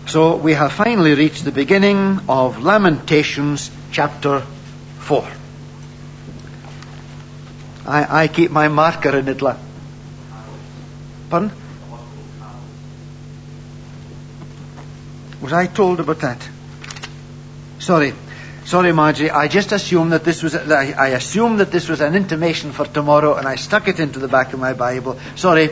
So we have finally reached the beginning of Lamentations chapter 4. I keep my marker in it. Pardon? Was I told about that? Sorry, Marjorie. I just assumed that this was. I assumed that this was an intimation for tomorrow, and I stuck it into the back of my Bible. Sorry.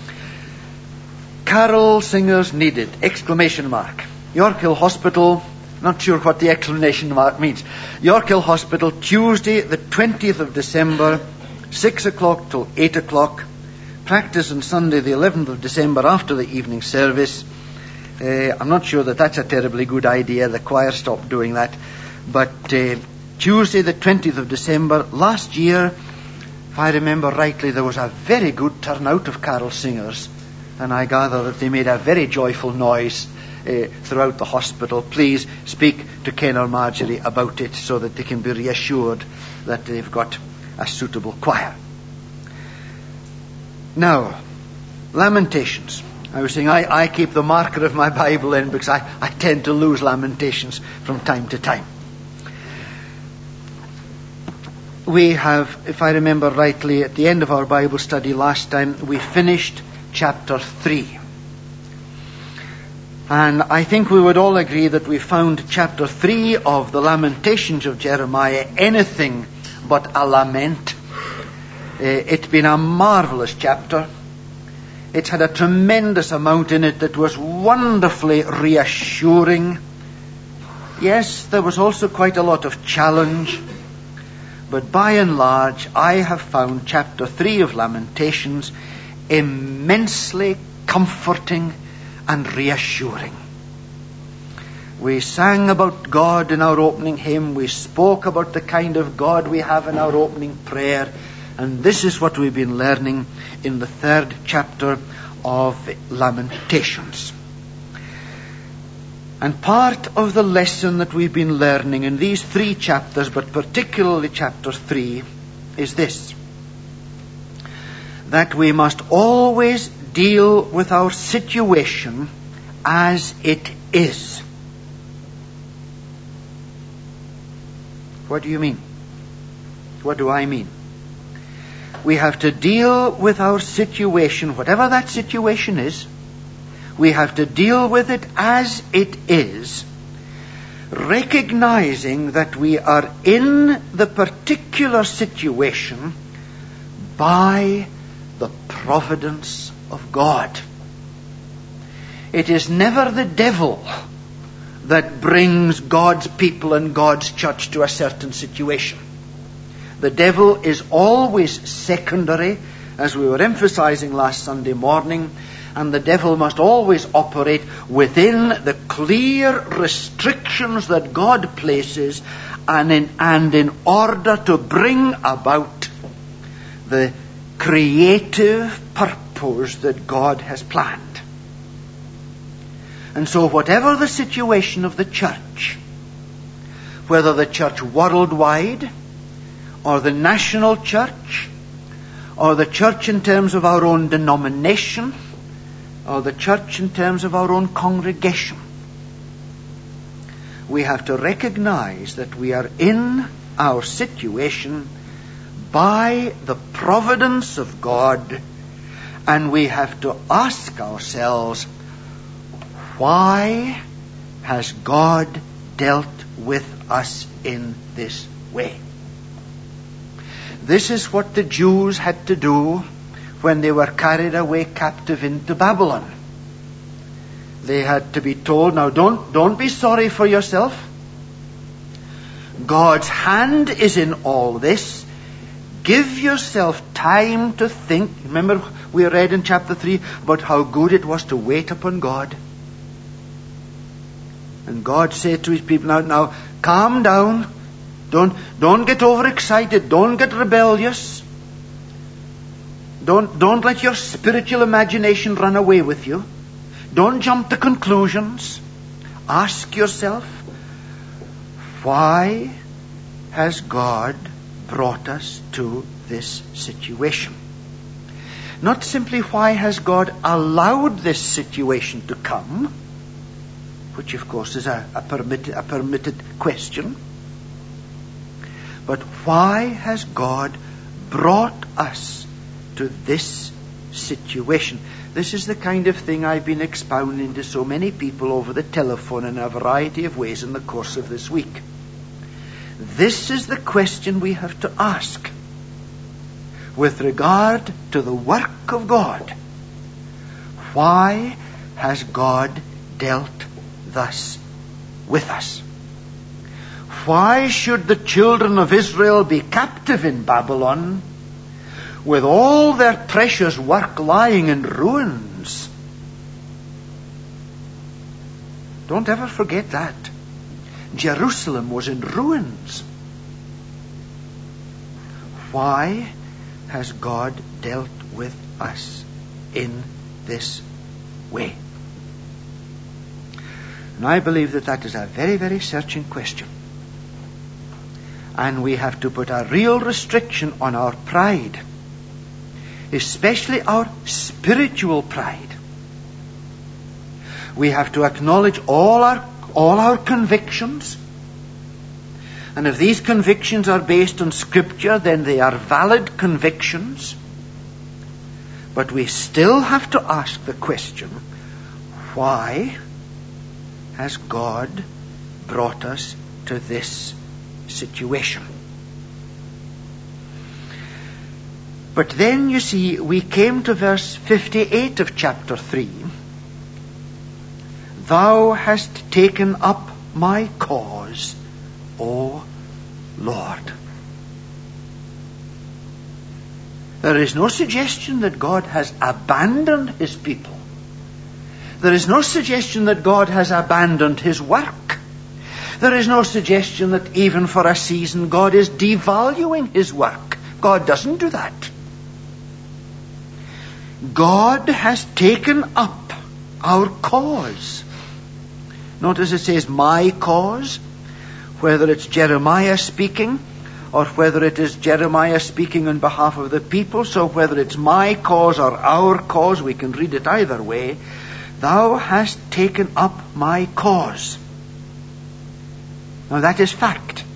Carol singers needed! ! York Hill Hospital. Not sure what the exclamation mark means. York Hill Hospital, Tuesday, the 20th of December, 6 o'clock till 8 o'clock. Practice on Sunday, the 11th of December, after the evening service. I'm not sure that that's a terribly good idea. The choir stopped doing that. But Tuesday, the 20th of December, last year, if I remember rightly, there was a very good turnout of carol singers. And I gather that they made a very joyful noise throughout the hospital. Please speak to Ken or Marjorie about it so that they can be reassured that they've got a suitable choir. Now, Lamentations. I was saying I keep the marker of my Bible in because I tend to lose Lamentations from time to time. We have, if I remember rightly, at the end of our Bible study last time, we finished chapter 3. And I think we would all agree that we found chapter 3 of the Lamentations of Jeremiah anything but a lament. It's been a marvelous chapter. It's had a tremendous amount in it that was wonderfully reassuring. Yes, there was also quite a lot of challenge. But by and large, I have found chapter 3 of Lamentations immensely comforting and reassuring. We sang about God in our opening hymn. We spoke about the kind of God we have in our opening prayer. And this is what we've been learning in the 3rd chapter of Lamentations. And part of the lesson that we've been learning in these 3 chapters, but particularly chapter 3, is this: that we must always deal with our situation as it is. What do you mean? What do I mean? We have to deal with our situation, whatever that situation is. We have to deal with it as it is, recognizing that we are in the particular situation by the providence of God. It is never the devil that brings God's people and God's church to a certain situation. The devil is always secondary, as we were emphasizing last Sunday morning, and the devil must always operate within the clear restrictions that God places, and in order to bring about the creative purpose that God has planned. And so whatever the situation of the church, whether the church worldwide, or the national church, or the church in terms of our own denomination, or the church in terms of our own congregation, we have to recognize that we are in our situation by the providence of God, and we have to ask ourselves, why has God dealt with us in this way? This is what the Jews had to do when they were carried away captive into Babylon. They had to be told, now don't be sorry for yourself. God's hand is in all this. Give yourself time to think. Remember we read in chapter 3 about how good it was to wait upon God. And God said to his people, now calm down. Don't get overexcited. Don't get rebellious. Don't let your spiritual imagination run away with you. Don't jump to conclusions. Ask yourself, why has God brought us to this situation? Not simply why has God allowed this situation to come, which of course is a permitted question. But why has God brought us to this situation? This is the kind of thing I've been expounding to so many people over the telephone in a variety of ways in the course of this week. This is the question we have to ask with regard to the work of God. Why has God dealt thus with us? Why should the children of Israel be captive in Babylon with all their precious work lying in ruins? Don't ever forget that. Jerusalem was in ruins. Why has God dealt with us in this way? And I believe that is a very, very searching question. And we have to put a real restriction on our pride, especially our spiritual pride. We have to acknowledge all our convictions. And if these convictions are based on Scripture, then they are valid convictions. But we still have to ask the question, why has God brought us to this situation? But then, you see, we came to verse 58 of chapter 3. Thou hast taken up my cause, O Lord. There is no suggestion that God has abandoned his people. There is no suggestion that God has abandoned his work. There is no suggestion that even for a season God is devaluing his work. God doesn't do that. God has taken up our cause. Notice it says, my cause, whether it's Jeremiah speaking or whether it is Jeremiah speaking on behalf of the people. So whether it's my cause or our cause, we can read it either way. Thou hast taken up my cause. Now that is fact.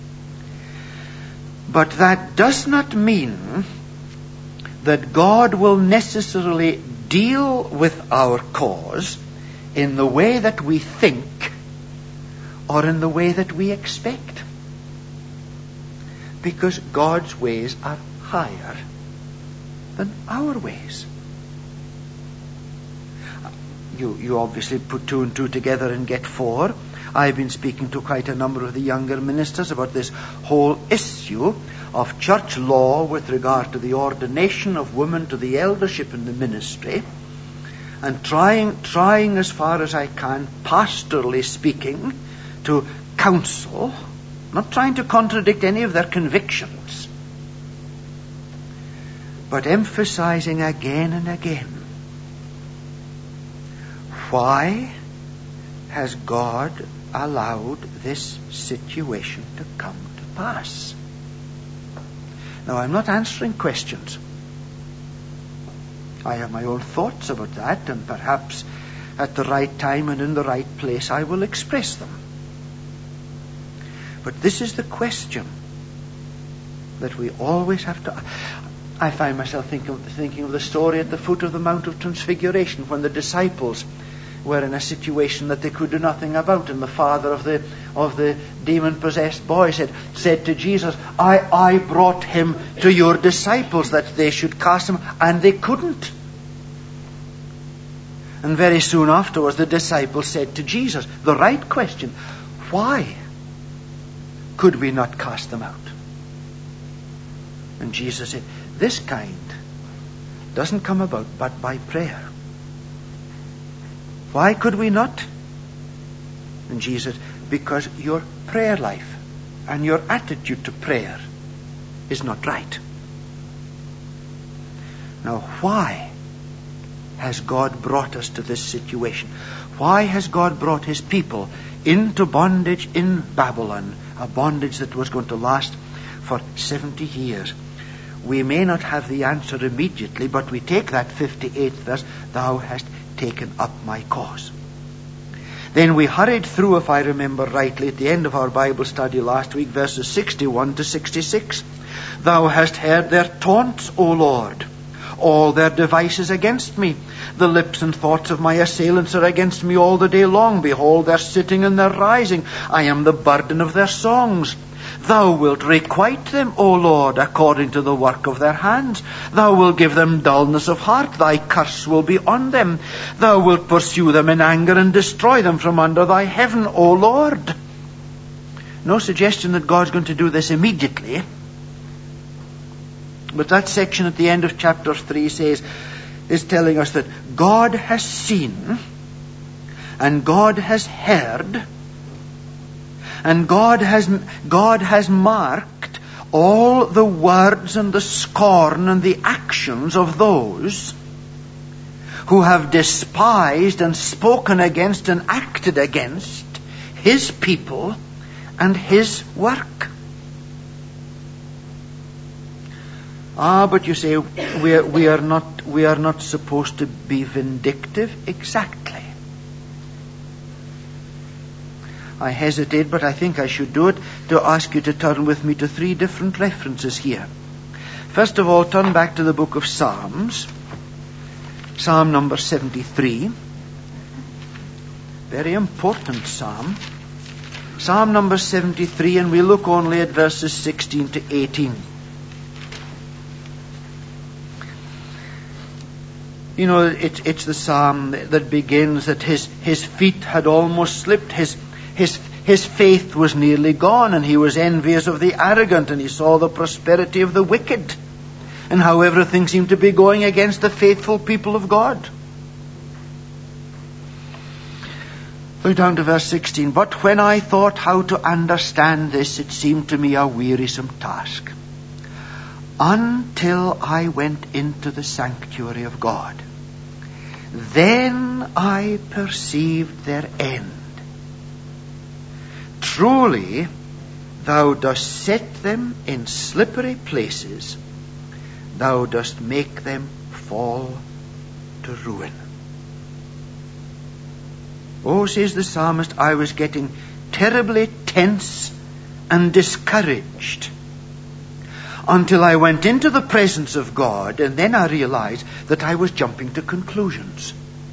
But that does not mean that God will necessarily deal with our cause in the way that we think or in the way that we expect. Because God's ways are higher than our ways. You obviously put 2 and 2 together and get 4. I've been speaking to quite a number of the younger ministers about this whole issue of church law with regard to the ordination of women to the eldership in the ministry, and trying as far as I can, pastorally speaking, to counsel, not trying to contradict any of their convictions, but emphasizing again and again, why has God allowed this situation to come to pass? Now, I'm not answering questions. I have my own thoughts about that, and perhaps at the right time and in the right place I will express them. But this is the question that we always have to... I find myself thinking of the story at the foot of the Mount of Transfiguration, when the disciples were in a situation that they could do nothing about, and the father of the demon-possessed boy said to Jesus, I brought him to your disciples that they should cast him, and they couldn't. And very soon afterwards the disciples said to Jesus, the right question, why could we not cast them out? And Jesus said, this kind doesn't come about but by prayer. Why could we not? And Jesus, because your prayer life and your attitude to prayer is not right. Now, why has God brought us to this situation? Why has God brought his people into bondage in Babylon, a bondage that was going to last for 70 years? We may not have the answer immediately, but we take that 58th verse, thou hast taken up my cause. Then we hurried through, if I remember rightly, at the end of our Bible study last week, verses 61 to 66. Thou hast heard their taunts, O Lord, all their devices against me. The lips and thoughts of my assailants are against me all the day long. Behold, their sitting and their rising. I am the burden of their songs. Thou wilt requite them, O Lord, according to the work of their hands. Thou wilt give them dullness of heart. Thy curse will be on them. Thou wilt pursue them in anger and destroy them from under thy heaven, O Lord. No suggestion that God's going to do this immediately. But that section at the end of chapter 3 is telling us that God has seen, and God has heard, and God has marked all the words and the scorn and the actions of those who have despised and spoken against and acted against His people and His work. But you say, we are not supposed to be vindictive. Exactly. I hesitate, but I think I should do it, to ask you to turn with me to 3 different references here. First of all, turn back to the book of Psalms. Psalm number 73. Very important psalm. Psalm number 73, and we look only at verses 16 to 18. You know, it's the psalm that begins that his feet had almost slipped, his faith was nearly gone, and he was envious of the arrogant, and he saw the prosperity of the wicked, and how everything seemed to be going against the faithful people of God. Look down to verse 16. But when I thought how to understand this, it seemed to me a wearisome task, until I went into the sanctuary of God. Then I perceived their end. Truly, thou dost set them in slippery places. Thou dost make them fall to ruin. Oh, says the psalmist, I was getting terribly tense and discouraged until I went into the presence of God, and then I realized that I was jumping to conclusions.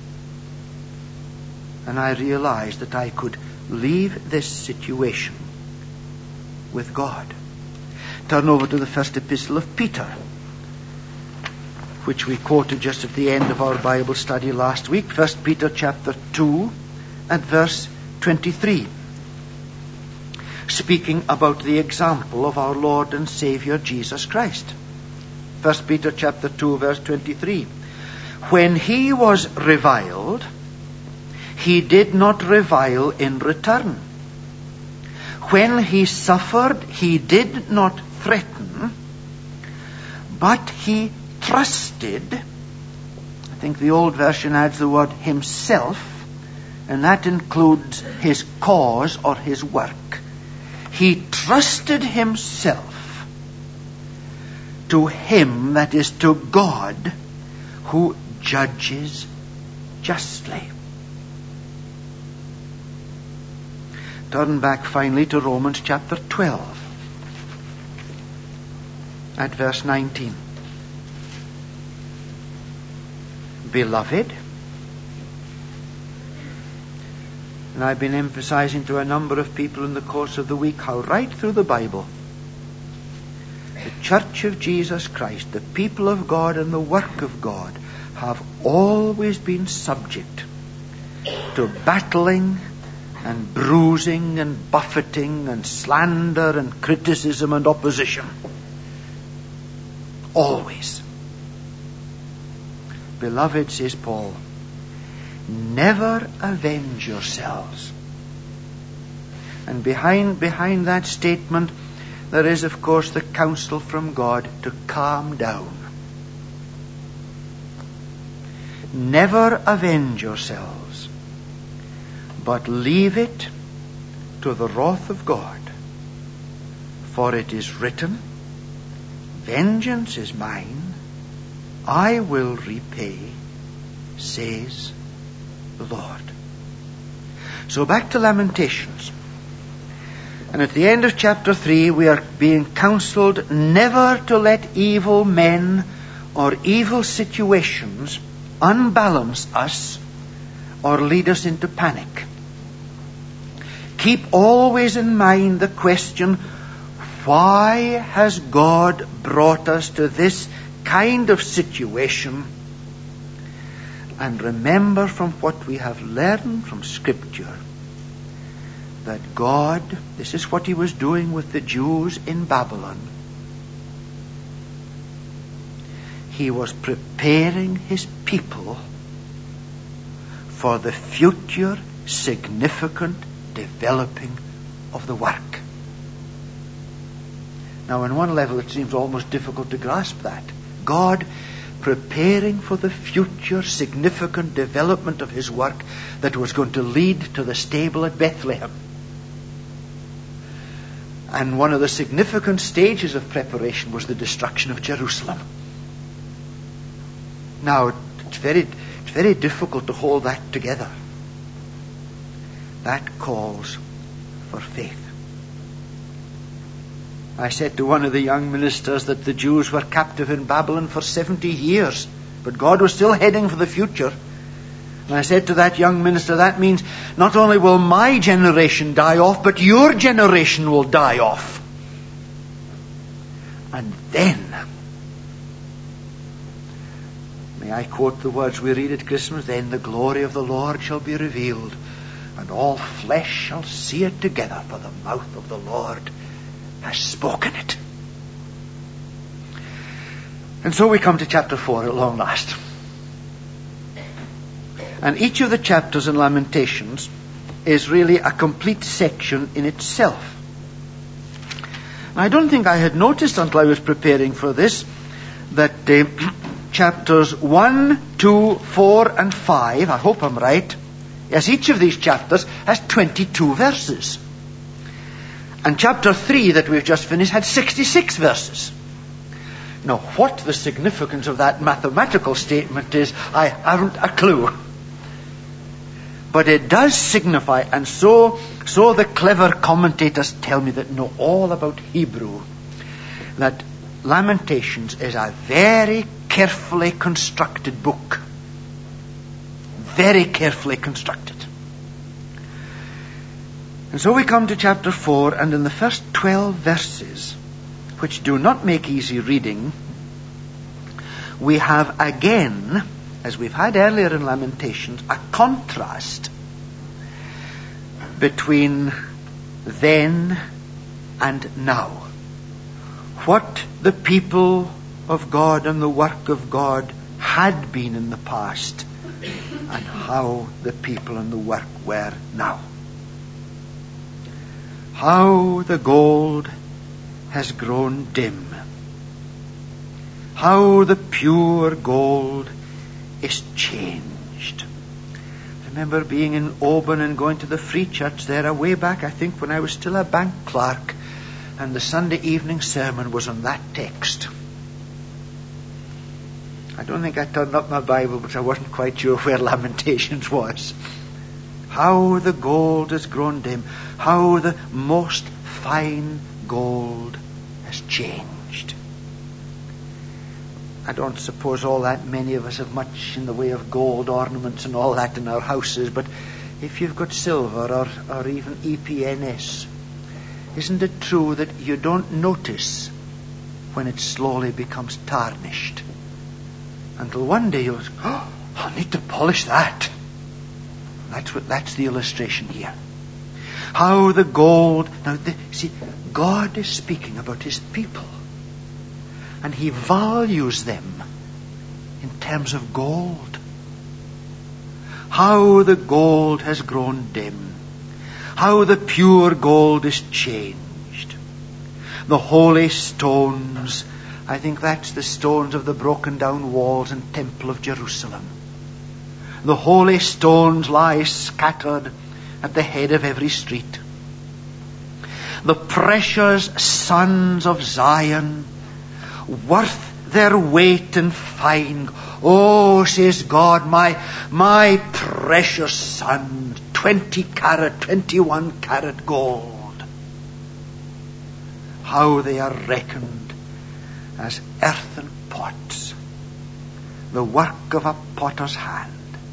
And I realized that I could leave this situation with God. Turn over to the first epistle of Peter, which we quoted just at the end of our Bible study last week. 1 Peter chapter 2 and verse 23. Speaking about the example of our Lord and Savior Jesus Christ. 1 Peter chapter 2 verse 23. When he was reviled, he did not revile in return. When he suffered, he did not threaten, but he trusted. I think the old version adds the word himself, and that includes his cause or his work. He trusted himself to him, that is to God, who judges justly. Turn back finally to Romans chapter 12 at verse 19. Beloved, and I've been emphasizing to a number of people in the course of the week how right through the Bible, the Church of Jesus Christ, the people of God and the work of God, have always been subject to battling and bruising and buffeting and slander and criticism and opposition. Always. Beloved, says Paul, never avenge yourselves. And behind that statement, there is, of course, the counsel from God to calm down. Never avenge yourselves, but leave it to the wrath of God. For it is written, vengeance is mine, I will repay, says the Lord. So back to Lamentations. And at the end of chapter 3, we are being counseled never to let evil men or evil situations unbalance us or lead us into panic. Keep always in mind the question, why has God brought us to this kind of situation? And remember from what we have learned from Scripture, that God, this is what He was doing with the Jews in Babylon. He was preparing His people for the future significant developing of the work. Now, on one level, it seems almost difficult to grasp that. God preparing for the future significant development of His work that was going to lead to the stable at Bethlehem. And one of the significant stages of preparation was the destruction of Jerusalem. Now, it's very difficult to hold that together. That calls for faith. I said to one of the young ministers that the Jews were captive in Babylon for 70 years, but God was still heading for the future. And I said to that young minister, that means not only will my generation die off, but your generation will die off. And then, may I quote the words we read at Christmas, then the glory of the Lord shall be revealed, and all flesh shall see it together, for the mouth of the Lord has spoken it. And so we come to chapter 4 at long last. And each of the chapters in Lamentations is really a complete section in itself. And I don't think I had noticed until I was preparing for this that chapters 1, 2, 4 and 5, I hope I'm right, yes, each of these chapters has 22 verses. And chapter 3 that we've just finished had 66 verses. Now, what the significance of that mathematical statement is, I haven't a clue. But it does signify, and so the clever commentators tell me that know all about Hebrew, that Lamentations is a very carefully constructed book. Very carefully constructed. And so we come to chapter 4, and in the first 12 verses, which do not make easy reading, we have again, as we've had earlier in Lamentations, a contrast between then and now. What the people of God and the work of God had been in the past, and how the people and the work were now. How the gold has grown dim. How the pure gold is changed. I remember being in Oban and going to the Free Church there way back, I think, when I was still a bank clerk, and the Sunday evening sermon was on that text. I don't think I turned up my Bible, but I wasn't quite sure where Lamentations was. How the gold has grown dim. How the most fine gold has changed. I don't suppose all that many of us have much in the way of gold ornaments and all that in our houses, but if you've got silver or even EPNS, isn't it true that you don't notice when it slowly becomes tarnished? Until one day you'll say, oh, I'll need to polish that. That's the illustration here. How the gold... Now, see, God is speaking about His people. And He values them in terms of gold. How the gold has grown dim. How the pure gold is changed. The holy stones, I think that's the stones of the broken down walls and temple of Jerusalem. The holy stones lie scattered at the head of every street. The precious sons of Zion, worth their weight in fine. Oh, says God, my precious son, 20 carat, 21 carat gold. How they are reckoned as earthen pots, the work of a potter's hand.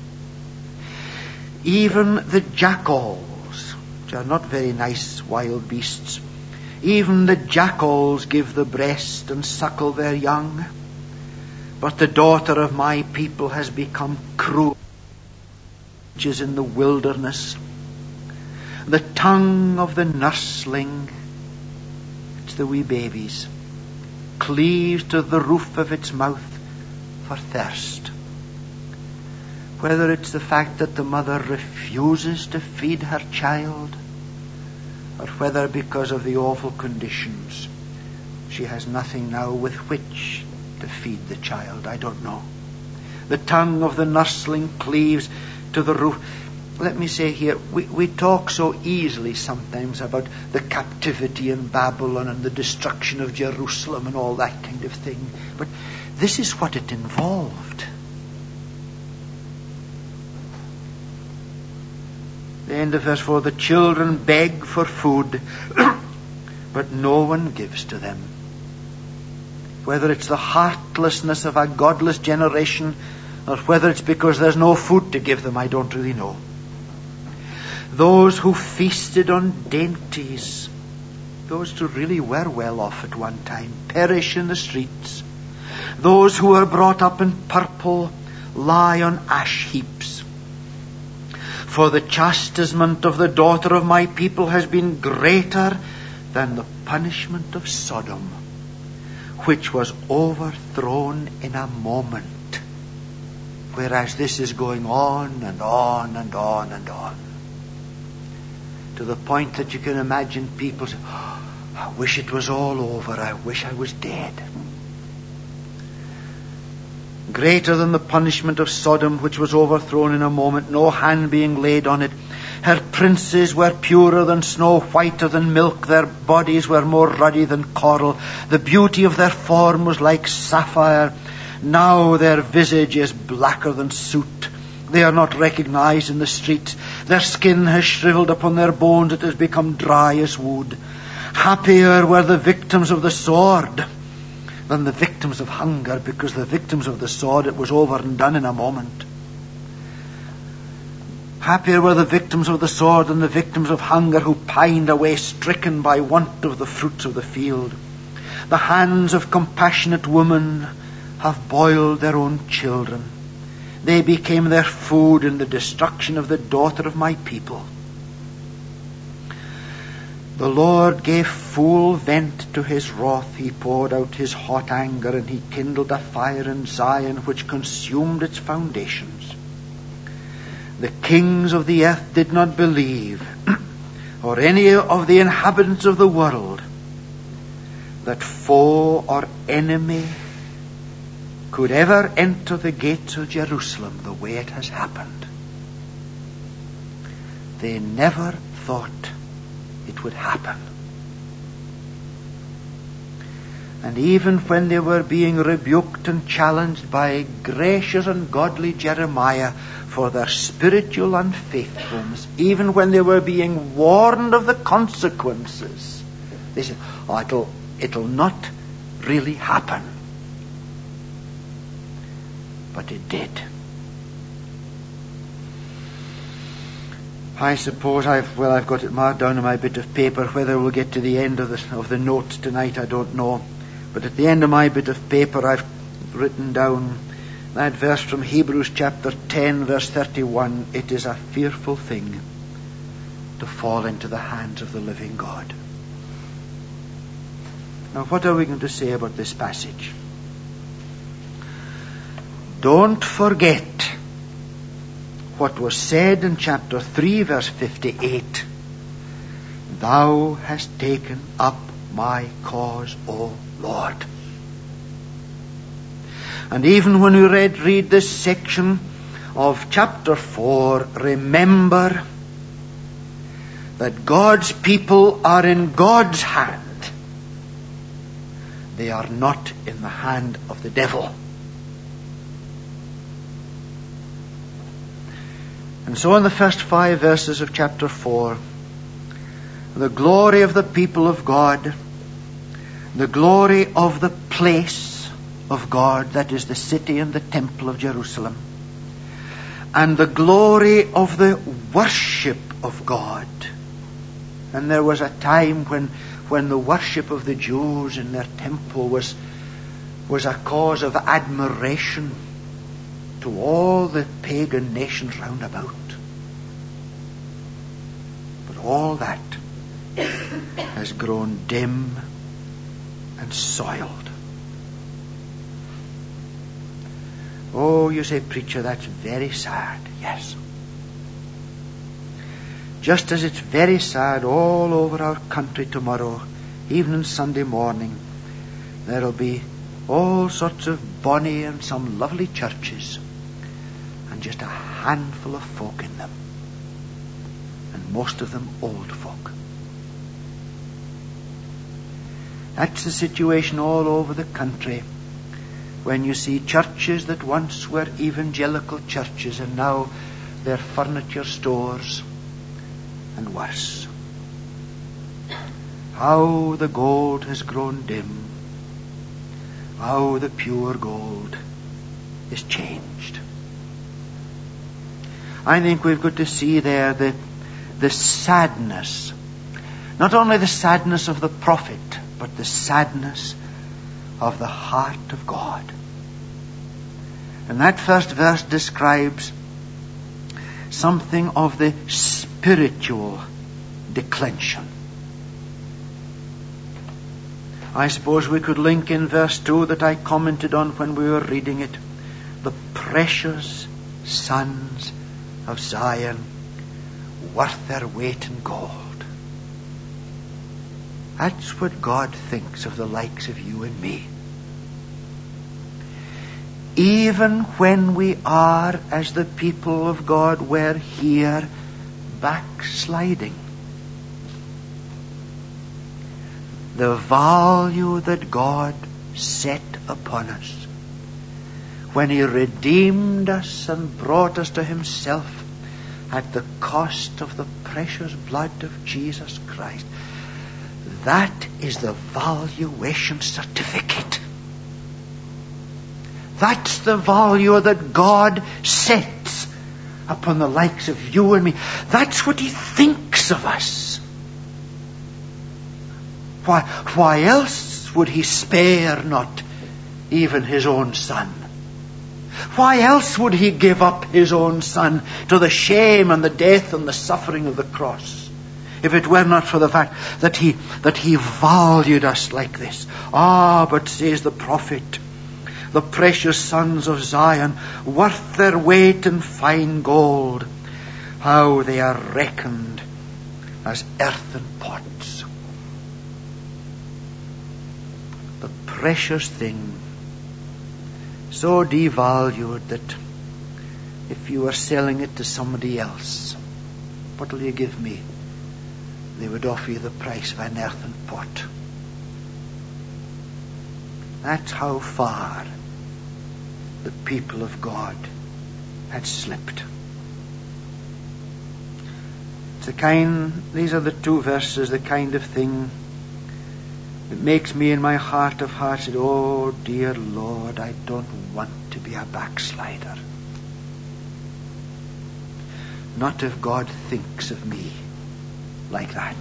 Even the jackals, which are not very nice wild beasts, even the jackals give the breast and suckle their young. But the daughter of my people has become cruel, which is in the wilderness. The tongue of the nursling, it's the wee babies, cleaves to the roof of its mouth for thirst. Whether it's the fact that the mother refuses to feed her child, or whether because of the awful conditions she has nothing now with which to feed the child, I don't know. The tongue of the nursling cleaves to the roof. Let me say here, we talk so easily sometimes about the captivity in Babylon and the destruction of Jerusalem and all that kind of thing. But this is what it involved. The end of verse 4, the children beg for food, but no one gives to them. Whether it's the heartlessness of a godless generation, or whether it's because there's no food to give them, I don't really know. Those who feasted on dainties, those who really were well off at one time, perish in the streets. Those who are brought up in purple lie on ash heaps. For the chastisement of the daughter of my people has been greater than the punishment of Sodom, which was overthrown in a moment. Whereas this is going on and on and on and on. To the point that you can imagine people say, oh, I wish it was all over. I wish I was dead. Greater than the punishment of Sodom, which was overthrown in a moment, no hand being laid on it. Her princes were purer than snow, whiter than milk. Their bodies were more ruddy than coral. The beauty of their form was like sapphire. Now their visage is blacker than soot. They are not recognized in the streets. Their skin has shriveled upon their bones. It has become dry as wood. Happier were the victims of the sword than the victims of hunger, because the victims of the sword, it was over and done in a moment. Happier were the victims of the sword than the victims of hunger, who pined away stricken by want of the fruits of the field. The hands of compassionate women have boiled their own children. They became their food in the destruction of the daughter of my people. The Lord gave full vent to his wrath. He poured out his hot anger, and he kindled a fire in Zion which consumed its foundations. The kings of the earth did not believe, or any of the inhabitants of the world, that foe or enemy could ever enter the gates of Jerusalem the way it has happened. They never thought it would happen. And even when they were being rebuked and challenged by gracious and godly Jeremiah for their spiritual unfaithfulness, even when they were being warned of the consequences, they said, oh, it'll not really happen. But it did. I suppose I've got it marked down on my bit of paper. Whether we'll get to the end of the notes tonight, I don't know. But at the end of my bit of paper, I've written down that verse from Hebrews chapter 10, verse 31. It is a fearful thing to fall into the hands of the living God. Now, what are we going to say about this passage? Don't forget what was said in chapter 3, verse 58. Thou hast taken up my cause, O Lord. And even when we read this section of chapter 4, remember that God's people are in God's hand. They are not in the hand of the devil. And so in the first 5 verses of chapter 4, the glory of the people of God, the glory of the place of God, that is the city and the temple of Jerusalem, and the glory of the worship of God. And there was a time when the worship of the Jews in their temple was a cause of admiration to all the pagan nations round about. But all that has grown dim and soiled. Oh, you say, preacher, that's very sad. Yes. Just as it's very sad all over our country tomorrow, even on Sunday morning, there'll be all sorts of bonny and some lovely churches, and just a handful of folk in them, and most of them old folk. That's the situation all over the country, when you see churches that once were evangelical churches and now they're furniture stores and worse. How the gold has grown dim, how the pure gold is changed. I think we've got to see there the sadness, not only the sadness of the prophet, but the sadness of the heart of God. And that first verse describes something of the spiritual declension. I suppose we could link in verse 2 that I commented on when we were reading it. The precious sons of Zion, worth their weight in gold. That's what God thinks of the likes of you and me. Even when we are, as the people of God were here, backsliding, the value that God set upon us when He redeemed us and brought us to Himself at the cost of the precious blood of Jesus Christ, that is the valuation certificate. That's the value that God sets upon the likes of you and me. That's what He thinks of us. Why else would He spare not even His own Son? Why else would He give up His own Son to the shame and the death and the suffering of the cross, if it were not for the fact that He valued us like this? But says the prophet, the precious sons of Zion, worth their weight in fine gold, how they are reckoned as earthen pots. The precious thing, so devalued that if you were selling it to somebody else, what will you give me? They would offer you the price of an earthen pot. That's how far the people of God had slipped. These are the 2 verses, the kind of thing that makes me in my heart of hearts say, oh dear Lord, I don't want to be a backslider. Not if God thinks of me like that.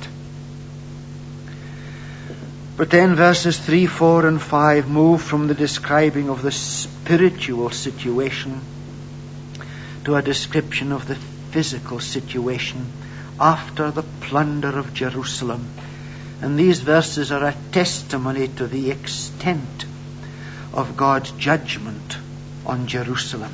But then verses 3, 4 and 5 move from the describing of the spiritual situation to a description of the physical situation after the plunder of Jerusalem. And these verses are a testimony to the extent of God's judgment on Jerusalem.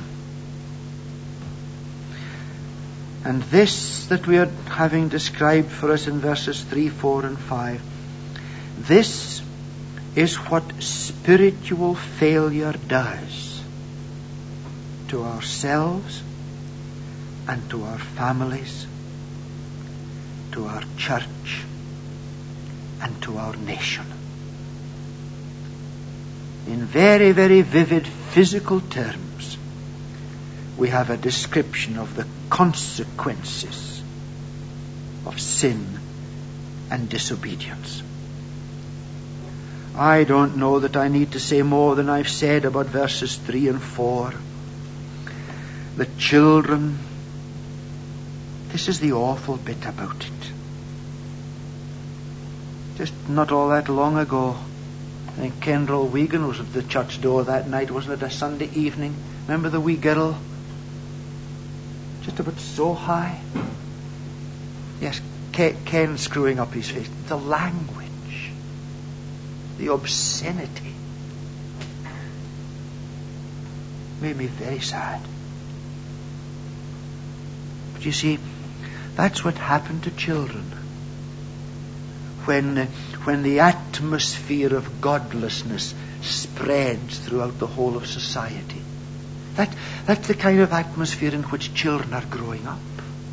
And this that we are having described for us in verses 3, 4 and 5, this is what spiritual failure does to ourselves and to our families, to our church, and to our nation. In very, very vivid physical terms, we have a description of the consequences of sin and disobedience. I don't know that I need to say more than I've said about verses 3 and 4. The children, this is the awful bit about it. Just not all that long ago, I think Kendall Wigan was at the church door that night. Wasn't it a Sunday evening? Remember the wee girl? Just about so high. Yes, Ken screwing up his face. The language, the obscenity, made me very sad. But you see, that's what happened to children when the atmosphere of godlessness spreads throughout the whole of society. That's the kind of atmosphere in which children are growing up.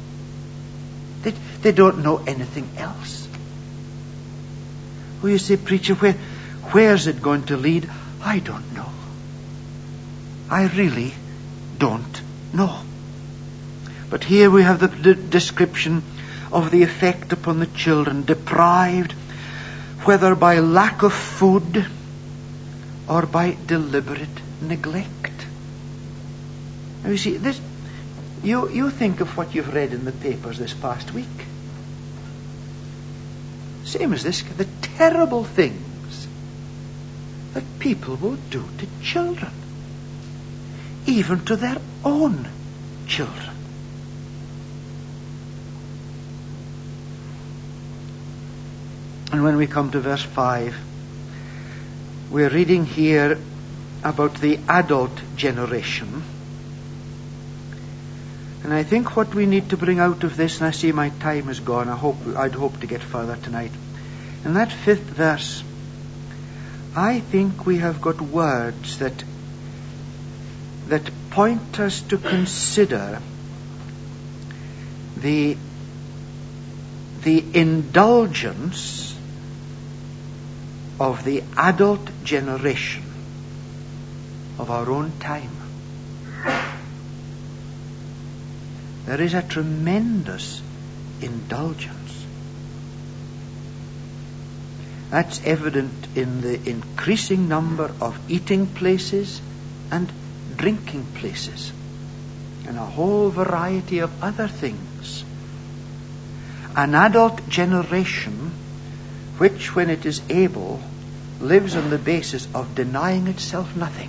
They don't know anything else. Well, you say, preacher, where's it going to lead? I don't know. I really don't know. But here we have the description of the effect upon the children, deprived, whether by lack of food or by deliberate neglect. Now you see, this, you think of what you've read in the papers this past week. Same as this, the terrible things that people will do to children, even to their own children. And when we come to verse 5, we're reading here about the adult generation. And I think what we need to bring out of this, and I see my time is gone, I'd hope to get further tonight. In that 5th verse, I think we have got words that point us to consider the indulgence of the adult generation of our own time. There is a tremendous indulgence. That's evident in the increasing number of eating places and drinking places, and a whole variety of other things. An adult generation which, when it is able, lives on the basis of denying itself nothing.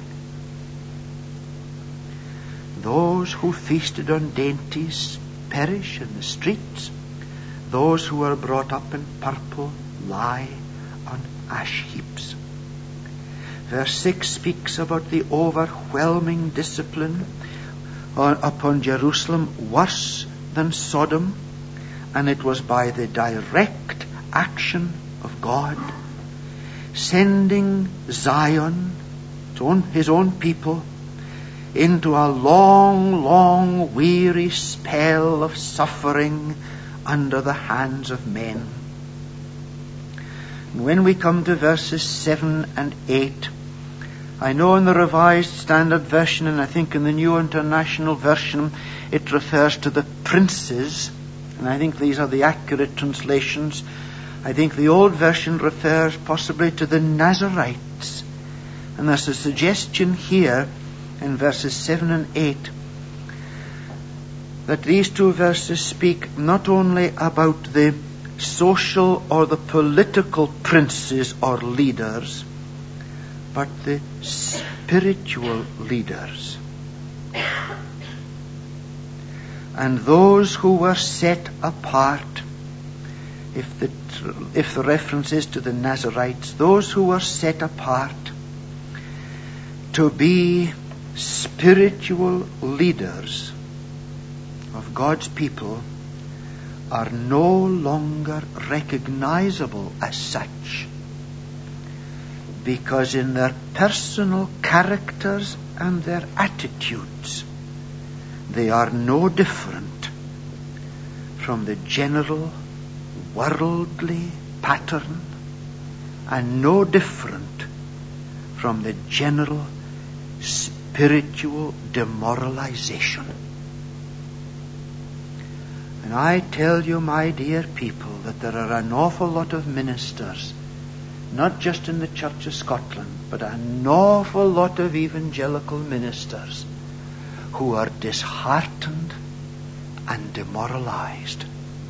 Those who feasted on dainties perish in the streets. Those who are brought up in purple lie on ash heaps. Verse 6 speaks about the overwhelming discipline upon Jerusalem, worse than Sodom, and it was by the direct action of God, sending Zion, his own people, into a long, long, weary spell of suffering under the hands of men. And when we come to verses 7 and 8, I know in the Revised Standard Version, and I think in the New International Version, it refers to the princes, and I think these are the accurate translations. I think the Old Version refers possibly to the Nazarites. And there's a suggestion here in verses 7 and 8 that these two verses speak not only about the social or the political princes or leaders, but the spiritual leaders. And those who were set apart, if the reference is to the Nazarites, those who were set apart to be spiritual leaders of God's people are no longer recognizable as such, because in their personal characters and their attitudes they are no different from the general worldly pattern and no different from the general spiritual demoralization. And I tell you, my dear people, that there are an awful lot of ministers, not just in the Church of Scotland, but an awful lot of evangelical ministers who are disheartened and demoralized.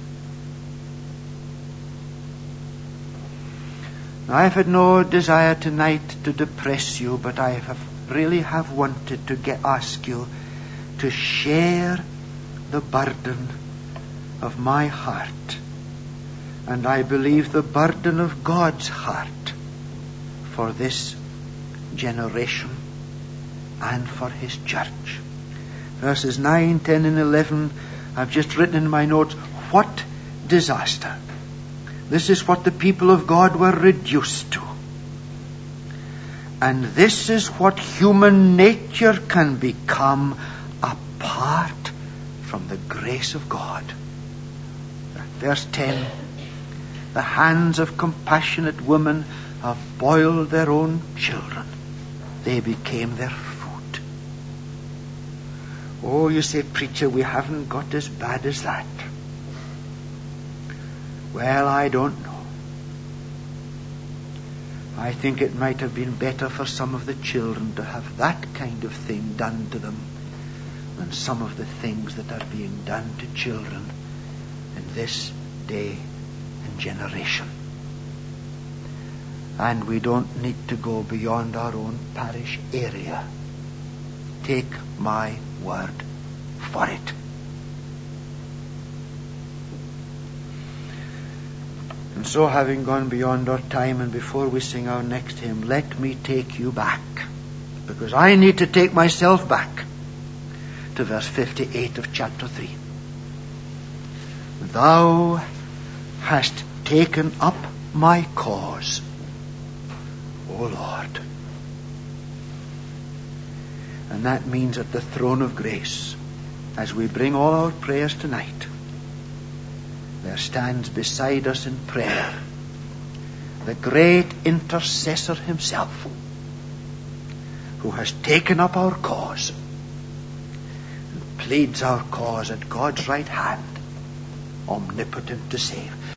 Now, I've had no desire tonight to depress you, but I really have wanted to ask you to share the burden of my heart, and I believe the burden of God's heart for this generation and for His church. Verses 9, 10 and 11, I've just written in my notes, what disaster. This is what the people of God were reduced to. And this is what human nature can become apart from the grace of God. Verse 10, the hands of compassionate women have boiled their own children. They became their food. Oh, you say, preacher, we haven't got as bad as that. Well, I don't know. I think it might have been better for some of the children to have that kind of thing done to them than some of the things that are being done to children in this day and generation. And we don't need to go beyond our own parish area. Take my word for it. And so, having gone beyond our time, and before we sing our next hymn, let me take you back, because I need to take myself back to verse 58 of chapter 3. Thou hast taken up my cause, O Lord. And that means at the throne of grace, as we bring all our prayers tonight, there stands beside us in prayer the great intercessor himself, who has taken up our cause and pleads our cause at God's right hand, omnipotent to save.